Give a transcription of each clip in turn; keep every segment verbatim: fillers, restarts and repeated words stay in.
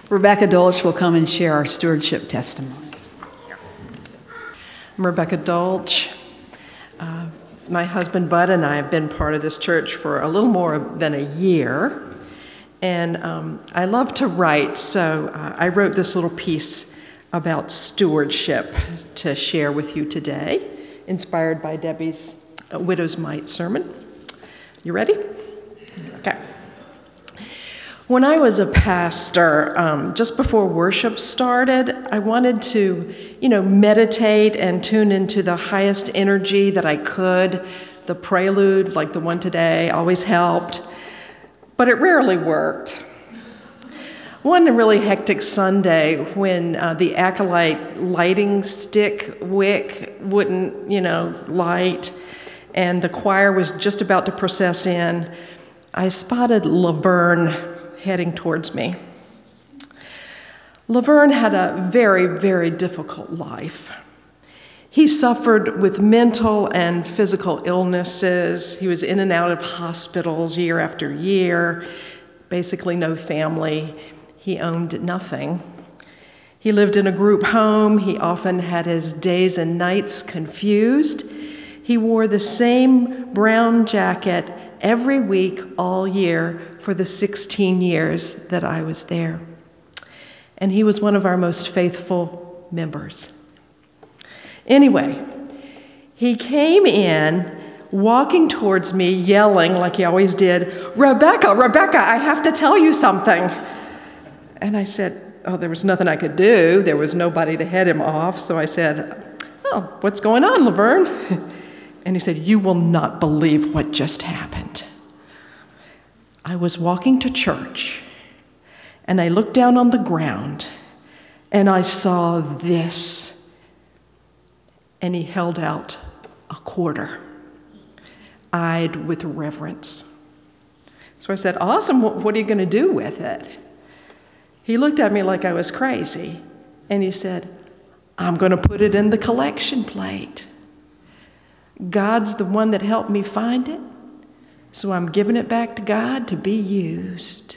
Rebecca Dolch will come and share our stewardship testimony. I'm Rebecca Dolch. Uh, my husband Bud and I have been part of this church for a little more than a year. And um, I love to write, so uh, I wrote this little piece about stewardship to share with you today, inspired by Debbie's uh, Widow's Mite sermon. You ready? Okay. When I was a pastor, um, just before worship started, I wanted to, you know, meditate and tune into the highest energy that I could. The prelude, like the one today, always helped, but it rarely worked. One really hectic Sunday when uh, the Acolyte lighting stick wick wouldn't, you know, light, and the choir was just about to process in, I spotted Laverne heading towards me. Laverne had a very, very difficult life. He suffered with mental and physical illnesses. He was in and out of hospitals year after year, basically no family. He owned nothing. He lived in a group home. He often had his days and nights confused. He wore the same brown jacket every week all year for the sixteen years that I was there. And he was one of our most faithful members. Anyway, he came in, walking towards me, yelling like he always did, "Rebecca, Rebecca, I have to tell you something." And I said, oh, there was nothing I could do. There was nobody to head him off. So I said, "Oh, what's going on, Laverne?" And he said, "You will not believe what just happened. I was walking to church, and I looked down on the ground, and I saw this." And he held out a quarter, eyed with reverence. So I said, "Awesome, what are you going to do with it?" He looked at me like I was crazy, and he said, "I'm going to put it in the collection plate. God's the one that helped me find it, so I'm giving it back to God to be used."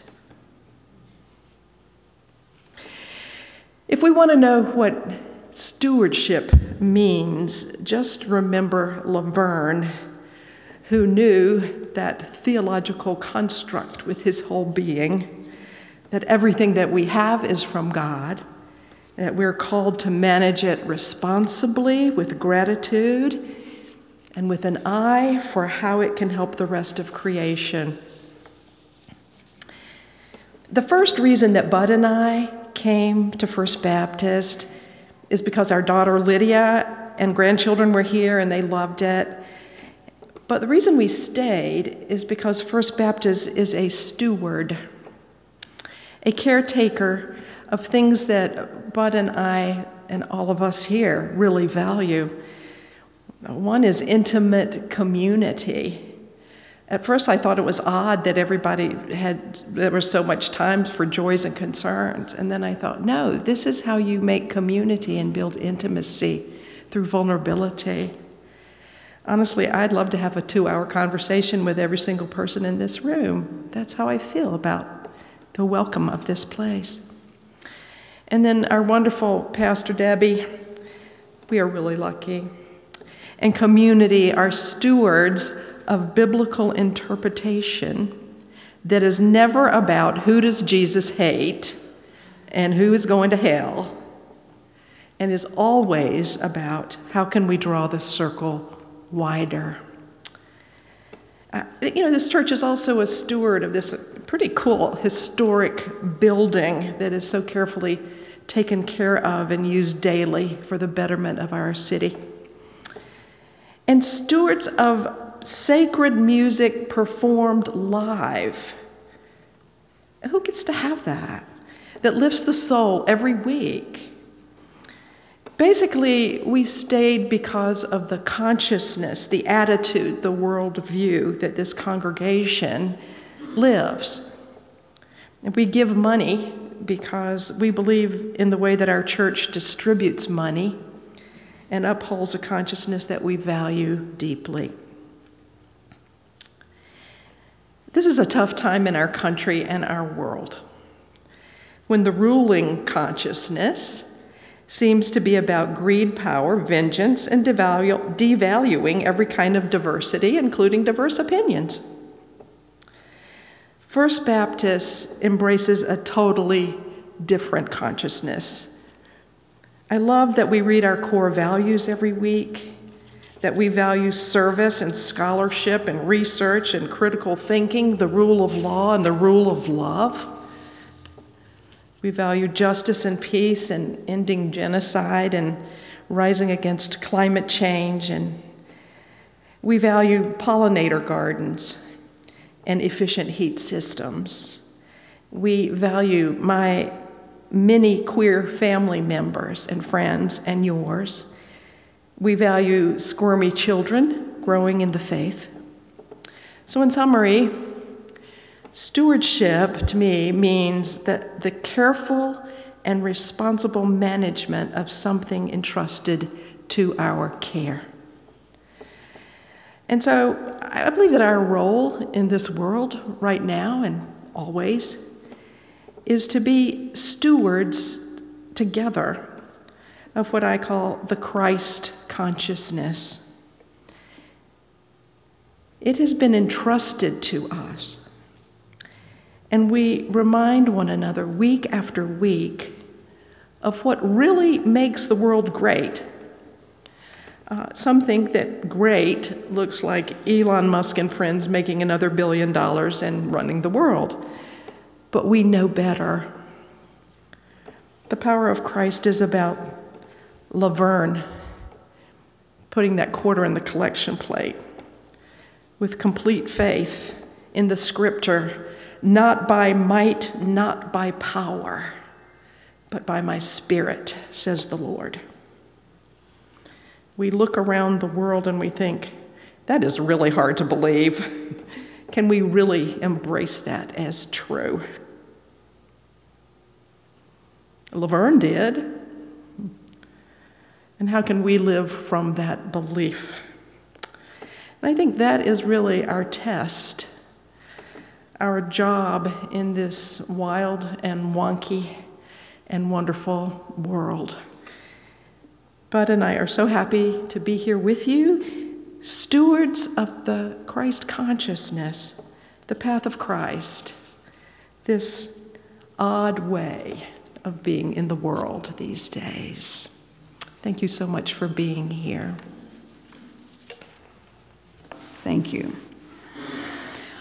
If we want to know what stewardship means, just remember Laverne, who knew that theological construct with his whole being, that everything that we have is from God, that we're called to manage it responsibly with gratitude, and with an eye for how it can help the rest of creation. The first reason that Bud and I came to First Baptist is because our daughter Lydia and grandchildren were here and they loved it. But the reason we stayed is because First Baptist is a steward, a caretaker of things that Bud and I and all of us here really value. One is intimate community. At first I thought it was odd that everybody had, there was so much time for joys and concerns. And then I thought, no, this is how you make community and build intimacy through vulnerability. Honestly, I'd love to have a two-hour conversation with every single person in this room. That's how I feel about the welcome of this place. And then our wonderful Pastor Debbie, we are really lucky. And community are stewards of biblical interpretation that is never about who does Jesus hate and who is going to hell, and is always about how can we draw the circle wider. Uh, you know, this church is also a steward of this pretty cool historic building that is so carefully taken care of and used daily for the betterment of our city. And stewards of sacred music performed live. Who gets to have that? That lifts the soul every week. Basically, we stayed because of the consciousness, the attitude, the worldview that this congregation lives. And we give money because we believe in the way that our church distributes money and upholds a consciousness that we value deeply. This is a tough time in our country and our world. when the ruling consciousness seems to be about greed, power, vengeance, and devalu- devaluing every kind of diversity, including diverse opinions. First Baptist embraces a totally different consciousness. I love that we read our core values every week, that we value service and scholarship and research and critical thinking, the rule of law and the rule of love. We value justice and peace and ending genocide and rising against climate change. And we value pollinator gardens and efficient heat systems. We value my many queer family members and friends and yours. We value squirmy children growing in the faith. So in summary, stewardship to me means that the careful and responsible management of something entrusted to our care. And so I believe that our role in this world right now and always is to be stewards together of what I call the Christ consciousness. It has been entrusted to us. And we remind one another week after week of what really makes the world great. Uh, some think that great looks like Elon Musk and friends making another billion dollars and running the world. But we know better. The power of Christ is about Laverne putting that quarter in the collection plate with complete faith in the scripture. Not by might, not by power, but by my Spirit, says the Lord. We look around the world and we think, that is really hard to believe. Can we really embrace that as true? Laverne did. And how can we live from that belief? And I think that is really our test. Our job in this wild and wonky and wonderful world. Bud and I are so happy to be here with you, stewards of the Christ consciousness, the path of Christ, this odd way of being in the world these days. Thank you so much for being here. Thank you.